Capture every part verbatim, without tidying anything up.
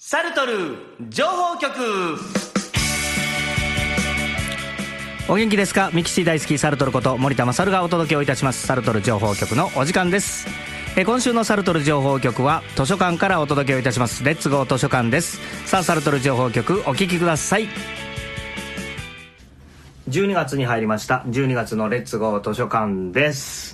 サルトル情報局。お元気ですか？ミキシー大好きサルトルこと森田勝がお届けをいたしますサルトル情報局のお時間です。え今週のサルトル情報局は図書館からお届けをいたしますレッツゴー図書館です。さあサルトル情報局お聞きください。じゅうにがつに入りました。じゅうにがつのレッツゴー図書館です。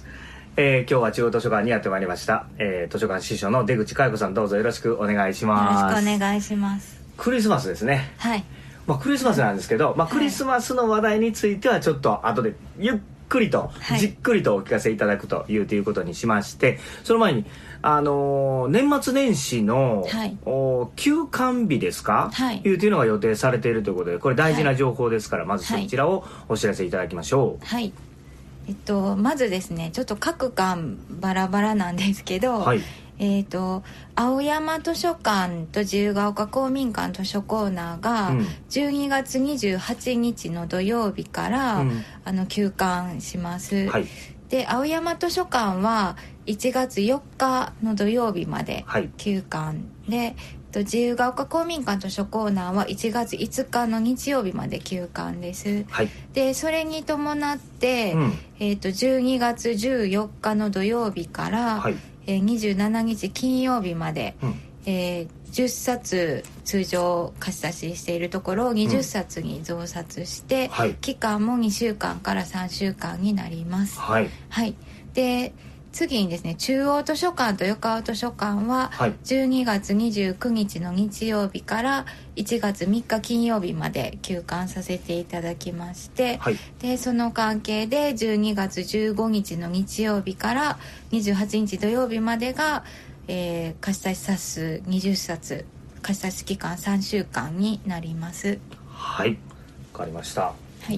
えー、今日は中央図書館にやってまいりました、えー、図書館司書の出口佳代子さん、どうぞよろしくお願いします。 よろしくお願いします。 クリスマスですね。 はい、 まあ、クリスマスなんですけど、まあ、クリスマスの話題についてはちょっと後でゆっくりと、はい、じっくりとお聞かせいただくというということにしまして、その前にあのー、年末年始の、はい、休館日ですか、はい、いうというのが予定されているということで、これ大事な情報ですから、はい、まずそちらをお知らせいただきましょう。 はい、えっと、まずですね、ちょっと各館バラバラなんですけど、はい、えー、と青山図書館と自由が丘公民館図書コーナーがじゅうにがつにじゅうはちにちの土曜日から、うん、あの休館します。はい、で青山図書館はいちがつよっかの土曜日まで休館で、自由が丘公民館図書コーナーはいちがついつかの日曜日まで休館です。はい、でそれに伴って、うん、えー、とじゅうにがつじゅうよっかの土曜日から、はい、えー、にじゅうしちにち金曜日まで、うん、えー、じゅっさつ通常貸し出ししているところをにじゅっさつに増刷して、うん、はい、期間もにしゅうかんからさんしゅうかんになります。はい、はい、で次にですね、中央図書館と横尾図書館はじゅうにがつにじゅうくにちの日曜日からいちがつみっか金曜日まで休館させていただきまして、はい、でその関係でじゅうにがつじゅうごにちの日曜日からにじゅうはちにち土曜日までが、えー、貸し出し冊数にじゅっさつ、貸し出し期間さんしゅうかんになります。 はい、わかりました。はい、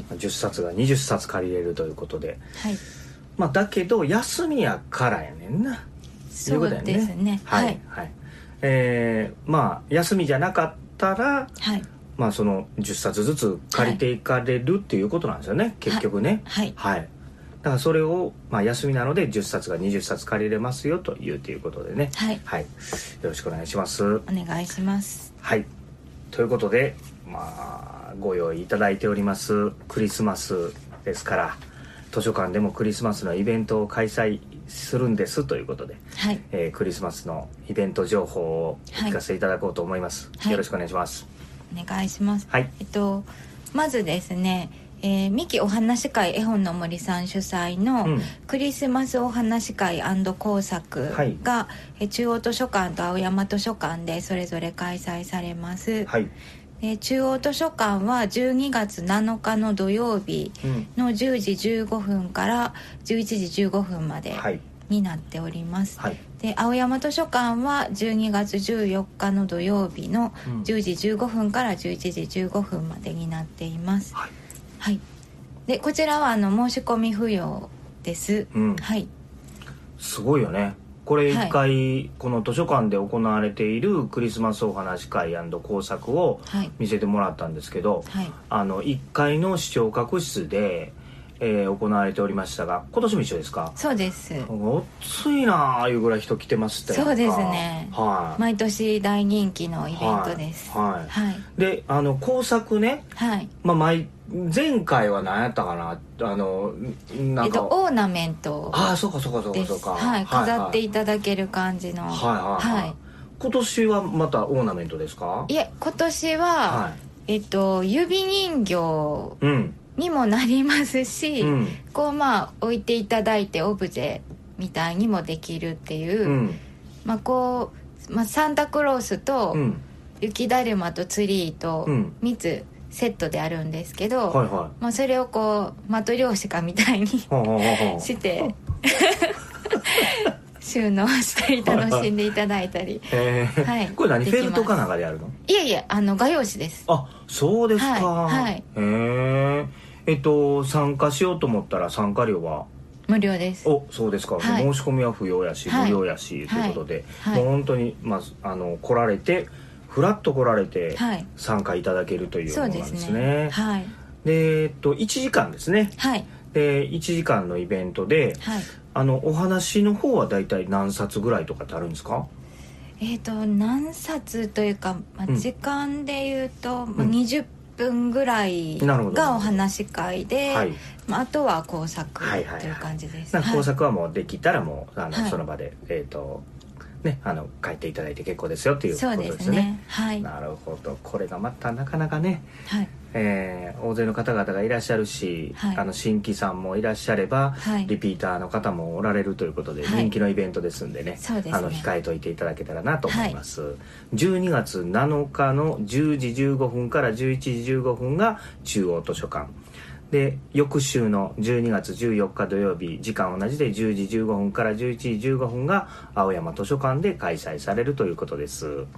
じゅっさつがにじゅっさつ借りれるということで、はい、まあ、だけど休みやからやねんな。 そうですね。 はい、はいはい、えー、まあ休みじゃなかったら、はい、まあそのじゅっさつずつ借りていかれるっていうことなんですよね、はい、結局ね。はい、はい、だからそれを、まあ、休みなのでじゅっさつがにじゅっさつ借りれますよというということでね。はい、はい、よろしくお願いします。 お願いします。 はい、ということで、まあご用意いただいておりますクリスマスですから、図書館でもクリスマスのイベントを開催するんですということで、はい、えー、クリスマスのイベント情報をお聞かせいただこうと思います。はい、よろしくお願いします。 お願いします。はい、えっと、まずですね、えー、三木お話会絵本の森さん主催のクリスマスお話会&工作が、うん、中央図書館と青山図書館でそれぞれ開催されます。はい、えー、中央図書館はじゅうにがつなのかの土曜日のじゅうじじゅうごふんからじゅういちじじゅうごふんまでになっております。はい、で青山図書館はじゅうにがつじゅうよっかの土曜日のじゅうじじゅうごふんからじゅういちじじゅうごふんまでになっています。はい、はい、でこちらはあの申し込み不要です。うん、はい、 すごいよね。これ一回、はい、この図書館で行われているクリスマスお話会&工作を見せてもらったんですけど、はい、あのいっかいの視聴覚室で、えー、行われておりましたが、今年も一緒ですか？ そうです。 おっついなあいうぐらい人来てましたよ。 そうですね、はい、毎年大人気のイベントです。 はいはいはい、であの工作ね、はい、まあ、毎前回は何やったかな、あのなんか、えっと、 オーナメントです。 ああ、そうかそうかそうかそうか、 はい、飾っていただける感じの、はいはいはい、はい、 今年はまたオーナメントですか？ いえ、今年は、はい、えっと、指人形にもなりますし、うん、こうまあ置いていただいてオブジェみたいにもできるっていう、うん、まあこう、まあ、サンタクロースと雪だるまとツリーとみっつセットであるんですけど、はいはい、まあ、それをこうマトリョーシカみたいにして収納したり楽しんでいただいたり、 はい、これ何フェルトかなんかでやるの？ いえいえ、あの画用紙です。 あ、そうですか。 はいはい、 へえっと参加しようと思ったら参加料は無料です。 お、そうですか。はい、申し込みは不要やし、はい、無料やしということで、はいはい、もう本当に、まあ、あの来られてフラッと来られて参加いただけるというものなんですね。そうですね。はい。で、えっといちじかんですね。はい。でいちじかんのイベントで、はい、あのお話の方はだいたい何冊ぐらいとかってあるんですか？ えっ、ー、と何冊というか、まあ、時間でいうと、うんまあ、にじゅっぷんぐらいがお話し会で、はいまあ、あとは工作という感じです。 はいはいはい、工作はもうできたらもうあの、はい、その場で、えーとね、あの書いていただいて結構ですよっていうことですね。そうですね、はい、なるほど。これがまたなかなかね、はいえー、大勢の方々がいらっしゃるし、はい、あの新規さんもいらっしゃれば、はい、リピーターの方もおられるということで、はい、人気のイベントですんでね、そうですね、あの控えといていただけたらなと思います、はい、じゅうにがつなのかのじゅうじじゅうごふんからじゅういちじじゅうごふんが中央図書館で、翌週のじゅうにがつじゅうよっか土曜日、時間同じでじゅうじじゅうごふんからじゅういちじじゅうごふんが青山図書館で開催されるということです。はい、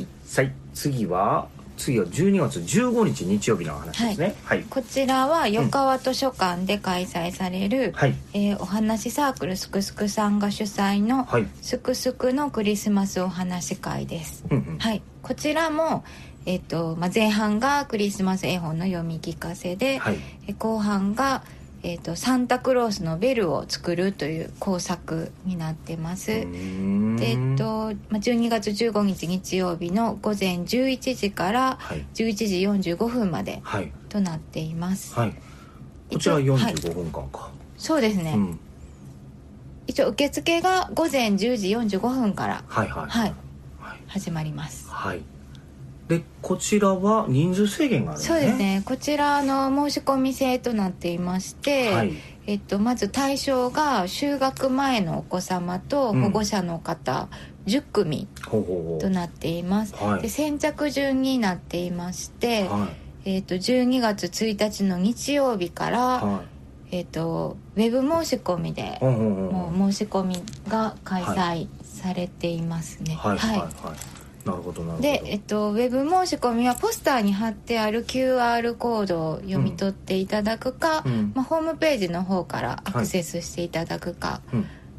さい次は次はじゅうにがつじゅうごにち日曜日の話ですね。はいはい、 こちらは横川図書館で開催される、うんはいえー、お話サークルすくすくさんが主催のすくすくのクリスマスお話会です。うんうんはい、こちらもえっとまあ、前半がクリスマス絵本の読み聞かせで、はい、後半が、えっと、サンタクロースのベルを作るという工作になってます。で、えっとまあ、じゅうにがつじゅうごにち日曜日の午前じゅういちじからじゅういちじよんじゅうごふんまでとなっています。はいはい、 こちらよんじゅうごふんかんか、はい、 そうですね、うん、一応受付が午前じゅうじよんじゅうごふんから、はいはいはいはい、始まります。はいでこちらは人数制限があるんですね。 そうですね、こちらの申し込み制となっていまして、はいえっと、まず対象が就学前のお子様と保護者の方、うん、じゅっくみとなっています。ほうほうほうで先着順になっていまして、はいえっと、じゅうにがつついたちの日曜日から、はいえっと、ウェブ申し込みでほうほうほうもう申し込みが開催されていますね。はい、はいはいはいなるほどなるほど。 で、えっと、ウェブ申し込みはポスターに貼ってある キューアール コードを読み取っていただくか、うんまあ、ホームページの方からアクセスしていただくか、はい、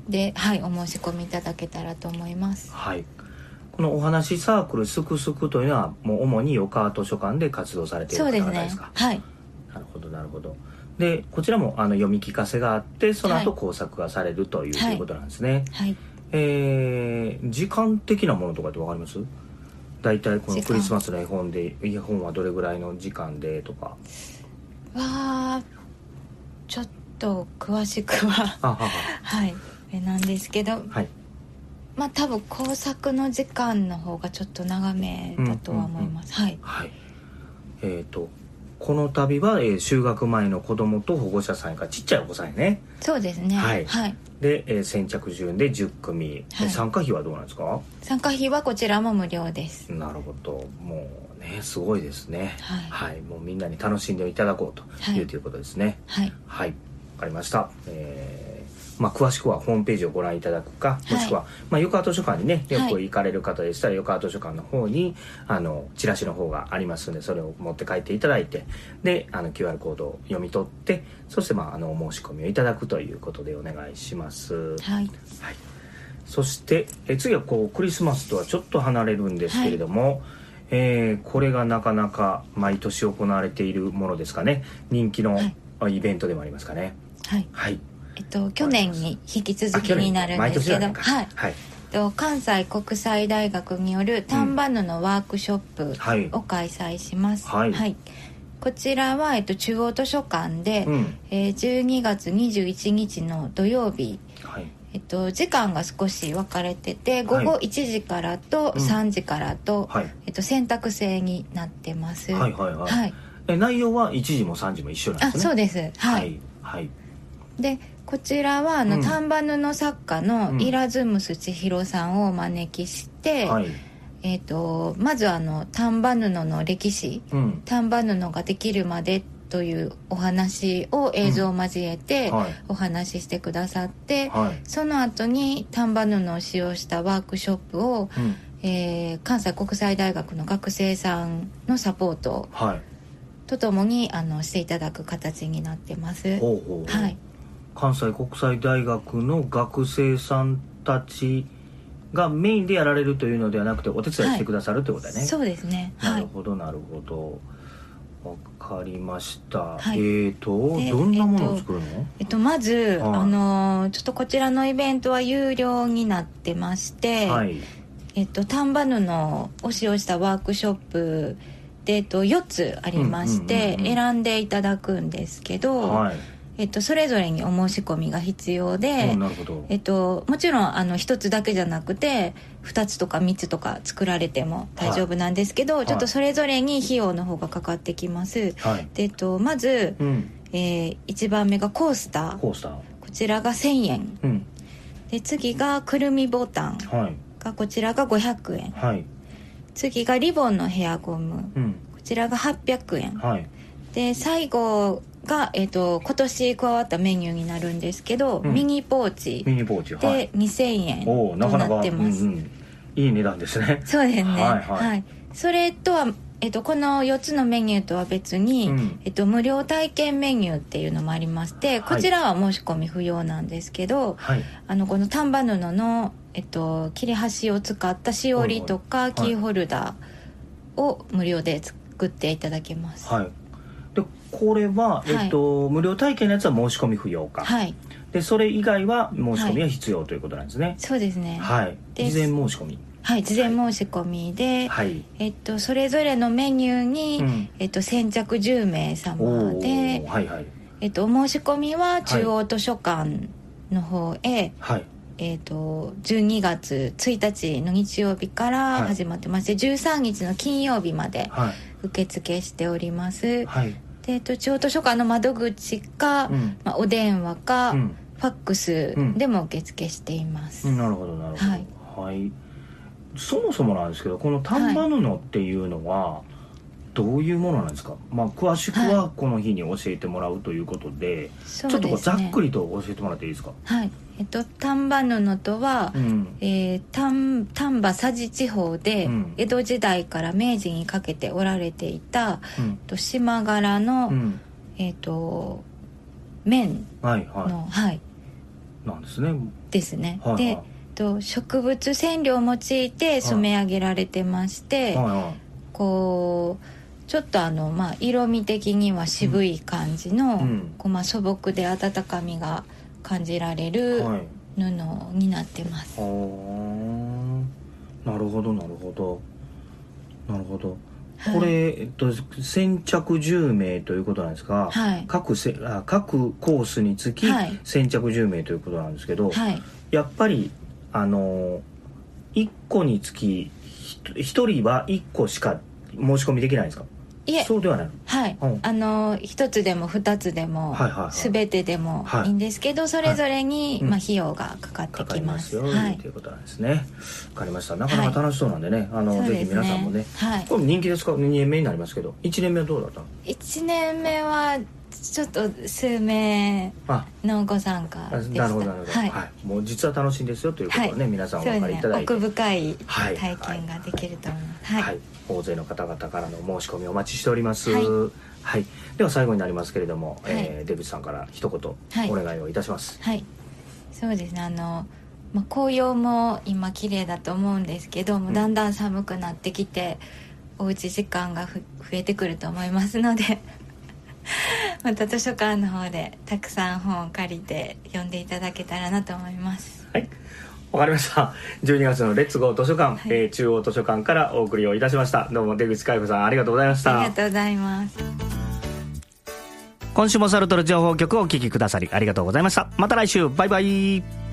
で、はい、お申し込みいただけたらと思います。 はい、このお話サークルすくすくというのはもう主に横川図書館で活動されている方々ですか。 そうですね、はい、 なるほどなるほど。でこちらもあの読み聞かせがあってその後工作がされるという、はい、ということなんですね。はい、えー、時間的なものとかって分かります？大体このクリスマスの絵本で絵本はどれぐらいの時間でとかはちょっと詳しくはあはははいなんですけど、はい、まあ多分工作の時間の方がちょっと長めだとは思います。はい、はい、 えーとこの度は、えー、就学前の子供と保護者さんがちっちゃいお子さんやね。 そうですね。はい。はい、で、 えー、先着順でじゅっくみ、はい、参加費はどうなんですか？ 参加費はこちらも無料です。 なるほど。もうねすごいですね。はい。はい、もうみんなに楽しんでいただこうという、はい、ということですね。はい。はい。わかりました。えーまあ、詳しくはホームページをご覧いただくか、もしくは、はいまあ、横川図書館にねよく行かれる方でしたら、はい、横川図書館の方にあのチラシの方がありますのでそれを持って帰っていただいてであの キューアール コードを読み取ってそして、まあ、あのお申し込みをいただくということでお願いします。はい、はい、そしてえ次はこうクリスマスとはちょっと離れるんですけれども、はいえー、これがなかなか毎年行われているものですかね。人気のイベントでもありますかね。はい、はいえっと、去年に引き続きになるんですけど、はいはい、と関西国際大学による丹波布のワークショップを開催します。はいはい、こちらは、えっと、中央図書館で、うんえー、じゅうにがつにじゅういちにちの土曜日、はいえっと、時間が少し分かれてて午後いちじからとさんじからと、うんはいえっと、選択制になってます。はいはいはいはい、 え内容はいちじもさんじも一緒なんですね。 あそうです。はい、はいはい、でこちらはあの、うん、丹波布作家のイラズムス千尋さんをお招きして、うんはいえー、とまずあの丹波布の歴史、うん、丹波布ができるまでというお話を映像を交えてお話ししてくださって、うんはい、その後に丹波布を使用したワークショップを、うんえー、関西国際大学の学生さんのサポートとともにあのしていただく形になってます。ほうほうほう、はい関西国際大学の学生さんたちがメインでやられるというのではなくてお手伝いしてくださるということだね。はい、 そうですね。 なるほどなるほど。わかりました。はい、えーとどんなものを作るの？ えっとまず、はい、あのちょっとこちらのイベントは有料になってまして、はいえっと、丹波布を使用したワークショップで、えっと、よっつありまして、うんうんうんうん、選んでいただくんですけど、はい、えっと、それぞれにお申し込みが必要で、 なるほど、 えっと、もちろんあのひとつだけじゃなくてふたつとかみっつとか作られても大丈夫なんですけど、はい、ちょっとそれぞれに費用の方がかかってきます、はい、で、えっと、まず、うん、えー、いちばんめがコースター、 コースター、 こちらがせんえん、うん、で次がくるみボタンが、こちらがごひゃくえん、はい、次がリボンのヘアゴム、うん、こちらがはっぴゃくえん、はい、で最後が、えーと、今年加わったメニューになるんですけど、うん、ミニポーチミニポーチ、はい、 でにせんえんとなってます。 うんうん、いい値段ですね。 そうですね、はいはいはい、それとは、えーと、このよっつのメニューとは別に、うん、えーと、無料体験メニューっていうのもありまして、こちらは申し込み不要なんですけど、はい、あのこの丹波布の、えーと、切れ端を使ったしおりとかキーホルダーを無料で作っていただけます。 はい、でこれは、えっとはい、無料体験のやつは申し込み不要か、はい、でそれ以外は申し込みは必要ということなんですね。はい、 そうですね、 はい、事前申し込み、 はい、事前申し込みで、はい、えっと、それぞれのメニューに、うん、えっと、先着じゅうめい様で、はいはい、えっと、お申し込みは中央図書館の方へ、はい、えー、とじゅうにがつついたちの日曜日から始まってまして、はい、じゅうさんにちの金曜日まで受付しております、はい、で、えー、と中央図書館の窓口か、うん、まあ、お電話か、うん、ファックスでも受付しています、 うん、なるほどなるほど、はいはい、そもそもなんですけど、この丹波布っていうのはどういうものなんですか。まあ、詳しくはこの日に教えてもらうということで、はい、ちょっとこうざっくりと教えてもらっていいですか。 はい、えっと、丹波布とは、うん、えー、丹, 丹波佐治地方で江戸時代から明治にかけて織られていた、うん、と島柄の、うん、えー、と綿の、はいはいはい、 なんですね。 ですね。はいはい、で、と植物染料を用いて染め上げられてまして、はいはいはい、こうちょっとあの、まあ、色味的には渋い感じの、うん、こうまあ、素朴で温かみが感じられる布になってます。 はい、なるほどなるほどなるほど、はい、これ、えっと、先着じゅうめいということなんですが、はい、各, せあ各コースにつき先着じゅうめいということなんですけど、はい、やっぱりあのいっこにつきひとりはいっこしか申し込みできないんですか。 いえ、 そうではない。 はい、うん、あのひとつでもふたつでも、はいはいはい、全てでもいいんですけど、はい、それぞれに、はい、まあ、費用がかかってきます。かかりますよ、はい、ということなんですね。 わかりました。なかなか楽しそうなんでね、はい、あのぜひ皆さんもね、はい、これ人気ですか。にねんめになりますけど、いちねんめはどうだったの。 いちねんめはちょっと数名のご参加でした。 なるほどなるほど、はいはい、もう実は楽しいんですよということをね、はい、皆さんお分かりいただいて、 ね、奥深い体験ができると思います。はい、はいはい、 大勢の方々からの申し込みお待ちしております。はい、はい、では最後になりますけれども、はい、えー、出口さんから一言お願いをいたします。 はい、はい、そうですね、あの、まあ、紅葉も今綺麗だと思うんですけども、だんだん寒くなってきて、うん、おうち時間がふ増えてくると思いますのでまた図書館の方でたくさん本を借りて読んでいただけたらなと思います。 はい、わかりました。じゅうにがつのレッツゴー図書館、はい、えー、中央図書館からお送りをいたしました。どうも出口佳代子さんありがとうございました。 ありがとうございます。 今週もサルトル情報局をお聞きくださりありがとうございました。また来週、バイバイ。